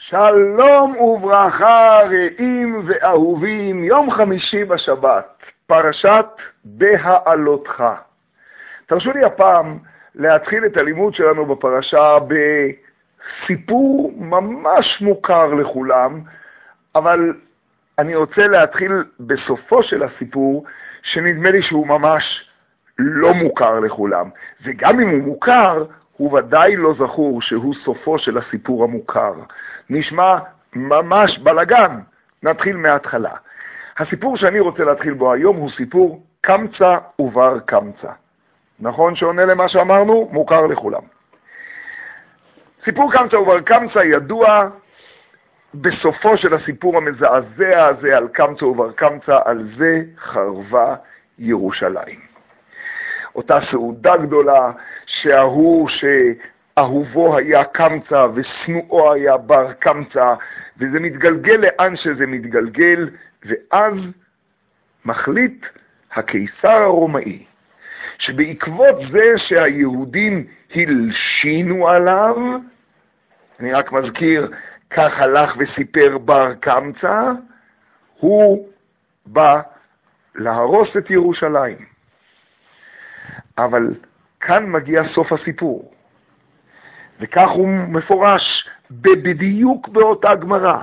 שלום וברכה רעים ואהובים, יום חמישי בשבת, פרשת בהעלותך. תרשו לי הפעם להתחיל את הלימוד שלנו בפרשה בסיפור ממש מוכר לכולם, אבל אני רוצה להתחיל בסופו של הסיפור, שנדמה לי שהוא ממש לא מוכר לכולם. וגם אם הוא מוכר, הוא ודאי לא זכור שהוא סופו של הסיפור המוכר. נשמע ממש בלגן. נתחיל מההתחלה. הסיפור שאני רוצה להתחיל בו היום הוא סיפור קמצא ובר קמצא. נכון שעונה למה שאמרנו? מוכר לכולם. סיפור קמצא ובר קמצא ידוע בסופו של הסיפור המזעזע הזה על קמצא ובר קמצא, על זה חרבה ירושלים. אותה סעודה גדולה שההוא שאהובו היה קמצא ושנואו היה בר קמצא, וזה מתגלגל לאן שזה מתגלגל, ואז מחליט הקיסר הרומאי שבעקבות זה שהיהודים הלשינו עליו, אני רק מזכיר, כך הלך וסיפר בר קמצא, הוא בא להרוס את ירושלים. אבל כאן מגיע סוף הסיפור, וכך הוא מפורש בדיוק באותה גמרא.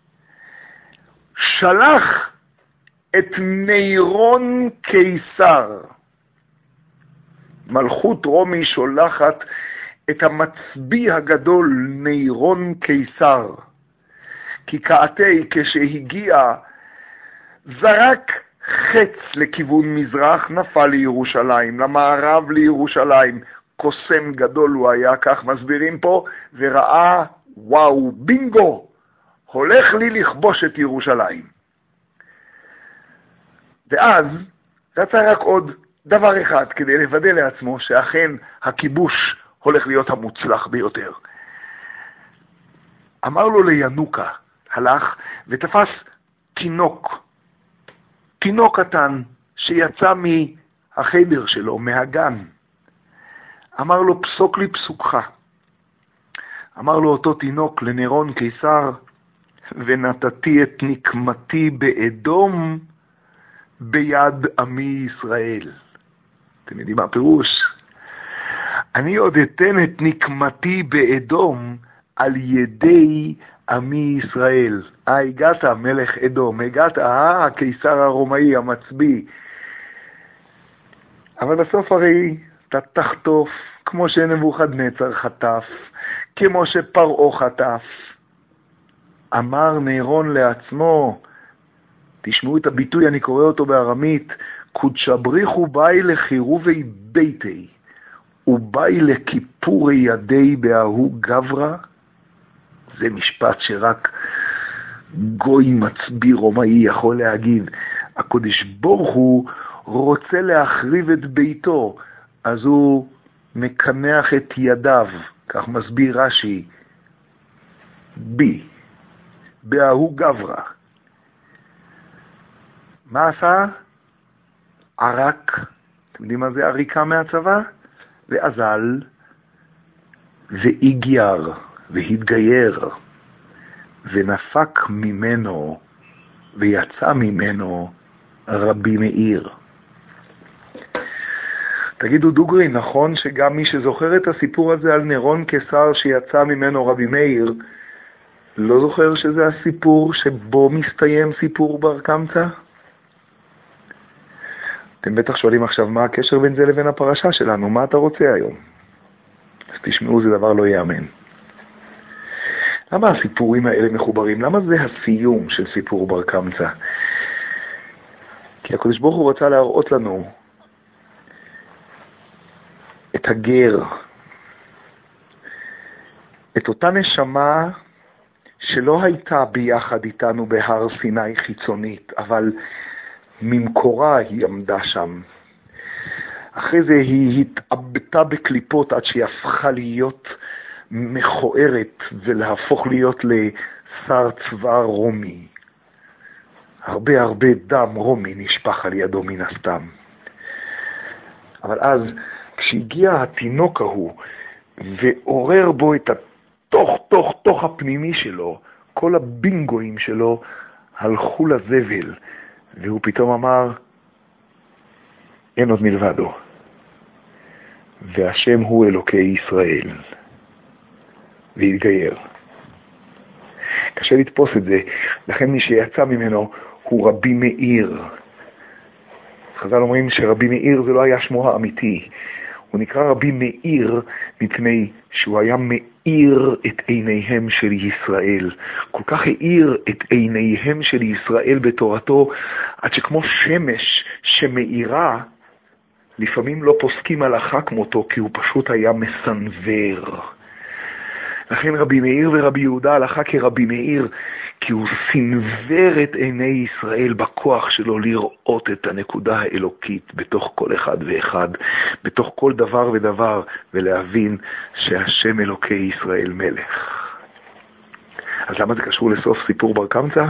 שלח את נירון קיסר, מלכות רומי שולחת את המצביא הגדול נירון קיסר, כי כעתי כשהגיע זרק חץ לכיוון מזרח, נפל לירושלים, למערב לירושלים, קוסם גדול הוא היה, כך מסבירים פה, וראה, וואו, בינגו, הולך לי לכבוש את ירושלים. ואז רצה רק עוד דבר אחד כדי לוודא לעצמו שאכן הכיבוש הולך להיות המוצלח ביותר. אמר לו לינוקה, הלך ותפס תינוק קטן שיצא מהחדר שלו, מהגן. אמר לו, פסוק לי פסוקך. אמר לו אותו תינוק לנירון קיסר, ונתתי את נקמתי באדום ביד עמי ישראל. אתם יודעים מה הפירוש? אני עוד אתן את נקמתי באדום על ידי עמי ישראל. הגעת מלך אדום, הגעת הקיסר הרומאי המצביא. אבל בסוף הרי אתה תחטוף, כמו שנבוכדנצר חטף, כמו שפרעה חטף. אמר נירון לעצמו, תשמעו את הביטוי, אני קורא אותו בארמית, קודשא בריחו באי לחירובי ביתי, ובאי לכיפורי ידי בהוא גברא. זה משפט שרק גוי מצביא רומאי יכול להגיד. הקדוש ברוך הוא רוצה להחריב את ביתו, אז הוא מקנח את ידיו, כך מסביר רש"י, בהוא גברא. מה עשה? ערק, אתם יודעים מה זה עריקה מהצבא? ואזל, והגייר, והתגייר, ונפק ממנו, ויצא ממנו רבי מאיר. תגידו דוגרי, נכון שגם מי שזוכר את הסיפור הזה על נירון קיסר שיצא ממנו רבי מאיר, לא זוכר שזה הסיפור שבו מסתיים סיפור בר קמצא? אתם בטח שואלים עכשיו מה הקשר בין זה לבין הפרשה שלנו, מה אתה רוצה היום? אז תשמעו, זה דבר לא יאמן. למה הסיפורים האלה מחוברים? למה זה הסיום של סיפור בר קמצא? כי הקדוש ברוך הוא רוצה להראות לנו את הגר, את אותה נשמה שלא הייתה ביחד איתנו בהר סיני חיצונית, אבל ממקורה היא עמדה שם. אחרי זה היא התאבטה בקליפות עד שהיא הפכה להיות מכוערת ולהפוך להיות לשר צבא רומי. הרבה דם רומי נשפך על ידו מן הסתם. אבל אז כשהגיע התינוק ההוא ועורר בו את תוך הפנימי שלו, כל הבינגואים שלו הלכו לזבל, והוא פתאום אמר, אין עוד מלבדו, והשם הוא אלוקי ישראל, והתגייר. קשה לתפוס את זה, לכן מי שיצא ממנו הוא רבי מאיר. חז"ל אומרים שרבי מאיר זה לא היה שמו האמיתי, הוא נקרא רבי מאיר מפני שהוא היה מאיר את עיניהם של ישראל. כל כך האיר את עיניהם של ישראל בתורתו, עד שכמו שמש שמאירה, לפעמים לא פוסקים הלכה כמותו, כי הוא פשוט היה מסנבר. לכן רבי מאיר ורבי יהודה הלכה כרבי מאיר, כי הוא סנבר את עיני ישראל בכוח שלו לראות את הנקודה האלוקית בתוך כל אחד ואחד, בתוך כל דבר ודבר, ולהבין שהשם אלוקי ישראל מלך. אז למה זה קשור לסוף סיפור בר קמצא?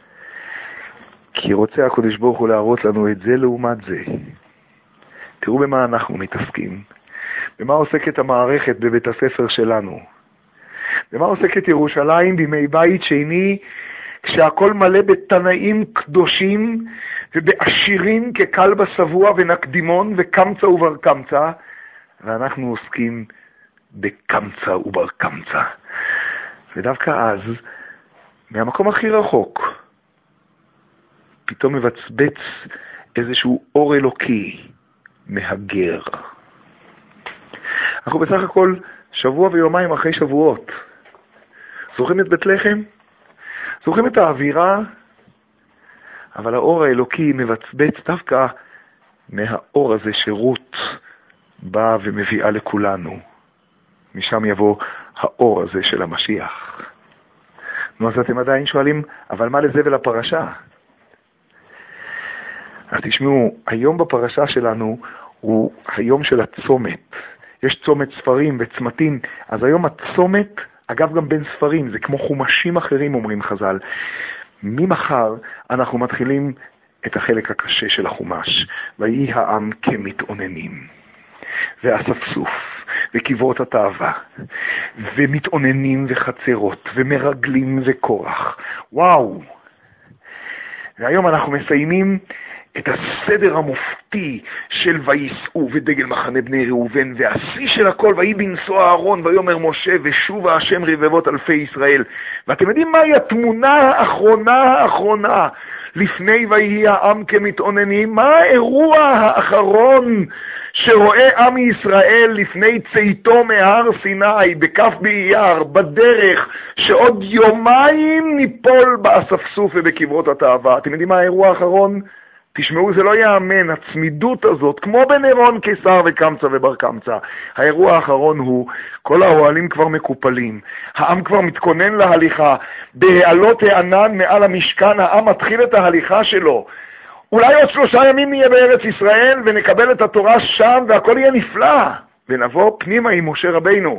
כי רוצה הקדוש ברוך הוא להראות לנו את זה לעומת זה. תראו במה אנחנו מתעסקים, במה עוסקת המערכת בבית הספר שלנו, במה עוסקת ירושלים בימי בית שני, כשהכל מלא בתנאים קדושים ובעשירים כקלב השבוע ונקדימון וקמצא ובר קמצא, ואנחנו עוסקים בקמצא ובר קמצא. ודווקא אז, מהמקום הכי רחוק, פתאום מבצבץ איזשהו אור אלוקי מהגר. אנחנו בסך הכל שבוע ויומיים אחרי שבועות. זוכרים את בית לחם? זוכרים את האווירה? אבל האור האלוקי מבצבץ דווקא מהאור הזה שרות באה ומביאה לכולנו. משם יבוא האור הזה של המשיח. נו, אז אתם עדיין שואלים, אבל מה לזה ולפרשה? אז תשמעו, היום בפרשה שלנו הוא היום של הצומת. יש צומת ספרים וצמתים, אז היום הצומת, אגב גם בין ספרים, זה כמו חומשים אחרים אומרים חז"ל. ממחר אנחנו מתחילים את החלק הקשה של החומש, ויהי העם כמתאוננים, והספסוף, וקברות התאווה, ומתאוננים וחצרות, ומרגלים וקורח. וואו! והיום אנחנו מסיימים את הסדר המופתי של ויסעו ודגל מחנה בני ראובן, והשיא של הכל, ויהי בנשוא אהרון ויאמר משה ושובה השם רבבות אלפי ישראל. ואתם יודעים מהי התמונה האחרונה לפני ויהי העם כמתאוננים? מה האירוע האחרון שרואה עם ישראל לפני צאתו מהר סיני בכף באייר, בדרך שעוד יומיים ניפול באספסוף ובקברות התאווה? אתם יודעים מה האירוע האחרון? תשמעו, זה לא יאמן, הצמידות הזאת, כמו בנירון קיסר וקמצא ובר קמצא. האירוע האחרון הוא, כל האוהלים כבר מקופלים, העם כבר מתכונן להליכה, בהעלות הענן מעל המשכן, העם מתחיל את ההליכה שלו. אולי עוד 3 ימים נהיה בארץ ישראל ונקבל את התורה שם והכל יהיה נפלא, ונבוא פנימה עם משה רבינו.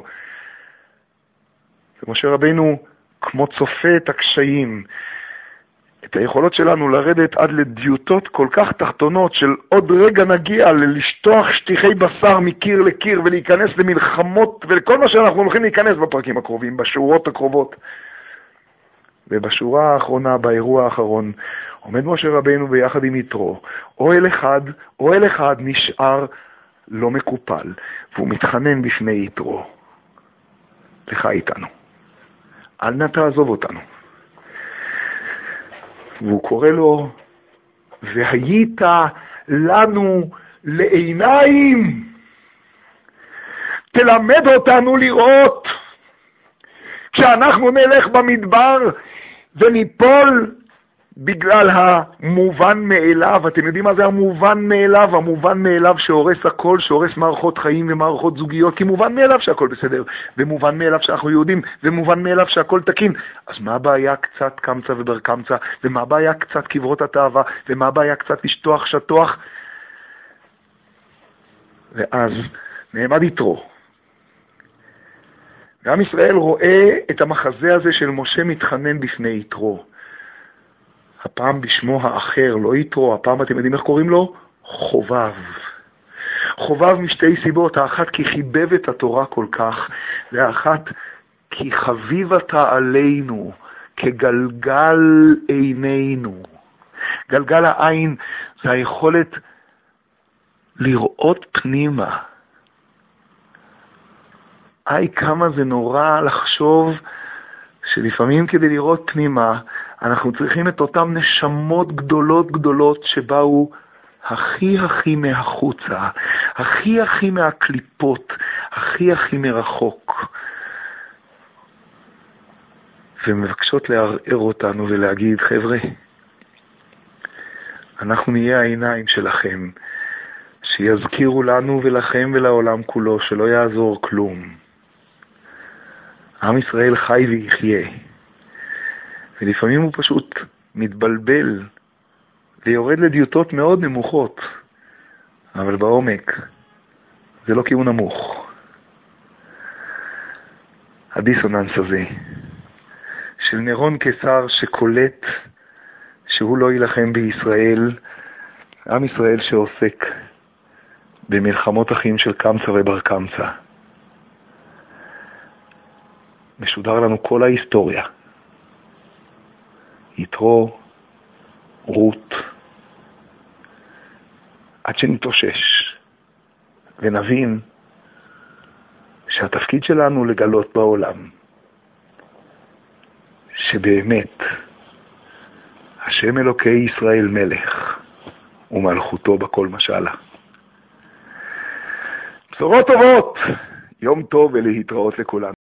ומשה רבינו כמו צופה את הקשיים, את היכולות שלנו לרדת עד לדיוטות כל כך תחתונות של עוד רגע נגיע לשטוח שטיחי בשר מקיר לקיר ולהיכנס למלחמות ולכל מה שאנחנו הולכים להיכנס בפרקים הקרובים, בשורות הקרובות. ובשורה האחרונה, באירוע האחרון, עומד משה רבינו ביחד עם יתרו, אוהל אחד נשאר לא מקופל, והוא מתחנן בפני יתרו, לך איתנו, אל נא תעזוב אותנו. והוא קורא לו, והיית לנו לעיניים, תלמד אותנו לראות. כשאנחנו נלך במדבר וניפול בגלל המובן מאליו, אתם יודעים מה זה המובן מאליו? המובן מאליו שהורס הכל, שהורס מערכות חיים ומערכות זוגיות, כי מובן מאליו שהכל בסדר, ומובן מאליו שאנחנו יהודים, ומובן מאליו שהכל תקין. אז מה הבעיה קצת קמצא ובר קמצא, ומה הבעיה קצת קברות התאווה, ומה הבעיה קצת לשטוח שטוח? ואז נעמד יתרו. ועם ישראל רואה את המחזה הזה של משה מתחנן בפני יתרו. הפעם בשמו האחר, לא יתרו, הפעם אתם יודעים איך קוראים לו? חובב. חובב משתי סיבות, האחת כי חיבב את התורה כל כך, והאחת כי חביב אתה עלינו כגלגל עינינו. גלגל העין זה היכולת לראות פנימה. כמה זה נורא לחשוב שלפעמים כדי לראות פנימה, אנחנו צריכים את אותם נשמות גדולות גדולות שבאו הכי מהחוצה, הכי מהקליפות, הכי מרחוק. ומבקשות לערער אותנו ולהגיד, חבר'ה, אנחנו נהיה העיניים שלכם, שיזכירו לנו ולכם ולעולם כולו שלא יעזור כלום. עם ישראל חי ויחיה, ולפעמים הוא פשוט מתבלבל ויורד לדיוטות מאוד נמוכות, אבל בעומק זה לא כי הוא נמוך. הדיסוננס הזה של נירון קיסר שקולט שהוא לא ילחם בישראל, עם ישראל שעוסק במלחמות אחים של קמצא ובר קמצא. משודר לנו כל ההיסטוריה. יתרו, רות, עד שנתאושש ונבין שהתפקיד שלנו לגלות בעולם שבאמת השם אלוקי ישראל מלך ומלכותו בכל משלה. בשורות טובות, יום טוב ולהתראות לכולנו.